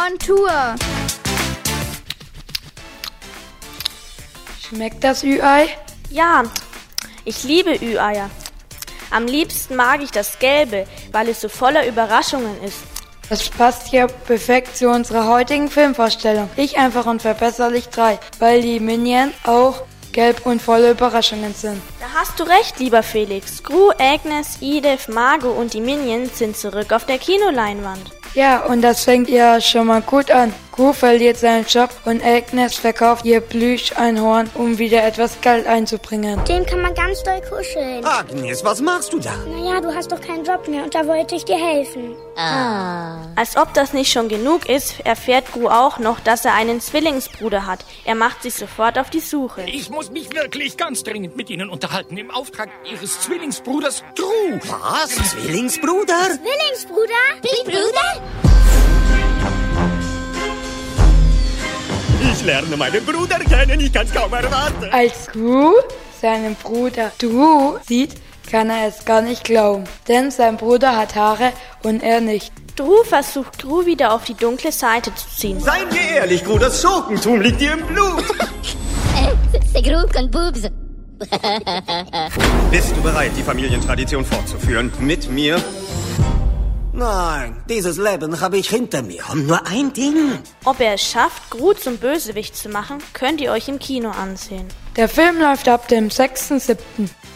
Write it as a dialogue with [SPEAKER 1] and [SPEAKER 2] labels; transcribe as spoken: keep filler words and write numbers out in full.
[SPEAKER 1] on Tour.
[SPEAKER 2] Schmeckt das Ü-Ei?
[SPEAKER 3] Ja, ich liebe Ü-Eier. Am liebsten mag ich das Gelbe, weil es so voller Überraschungen ist.
[SPEAKER 2] Das passt ja perfekt zu unserer heutigen Filmvorstellung. Ich einfach unverbesserlich drei, weil die Minions auch gelb und voller Überraschungen sind.
[SPEAKER 3] Da hast du recht, lieber Felix. Gru, Agnes, Edith, Margot und die Minions sind zurück auf der Kinoleinwand.
[SPEAKER 2] Ja, und das fängt ja schon mal gut an. Gru verliert seinen Job und Agnes verkauft ihr Plüsch-Einhorn, um wieder etwas Geld einzubringen.
[SPEAKER 4] Den kann man ganz doll kuscheln.
[SPEAKER 5] Agnes, was machst du da?
[SPEAKER 4] Naja, du hast doch keinen Job mehr und da wollte ich dir helfen.
[SPEAKER 3] Ah. Als ob das nicht schon genug ist, erfährt Gru auch noch, dass er einen Zwillingsbruder hat. Er macht sich sofort auf die Suche.
[SPEAKER 6] Ich muss mich wirklich ganz dringend mit Ihnen unterhalten, im Auftrag Ihres Zwillingsbruders Gru.
[SPEAKER 5] Was? Zwillingsbruder?
[SPEAKER 4] Zwillingsbruder? Big Bruder?
[SPEAKER 5] Ich lerne meinen Bruder kennen, ich kann's kaum erwarten.
[SPEAKER 2] Als Gru seinen Bruder Drew sieht, kann er es gar nicht glauben, denn sein Bruder hat Haare und er nicht.
[SPEAKER 3] Drew versucht Gru wieder auf die dunkle Seite zu ziehen.
[SPEAKER 5] Seien wir ehrlich, Gru, das Schurkentum liegt dir im Blut.
[SPEAKER 7] C'est Gru con boobs.
[SPEAKER 5] Bist du bereit, die Familientradition fortzuführen? Mit mir?
[SPEAKER 8] Nein, dieses Leben habe ich hinter mir. Nur ein Ding.
[SPEAKER 3] Ob er es schafft, Gru zum Bösewicht zu machen, könnt ihr euch im Kino ansehen.
[SPEAKER 2] Der Film läuft ab dem sechsten siebten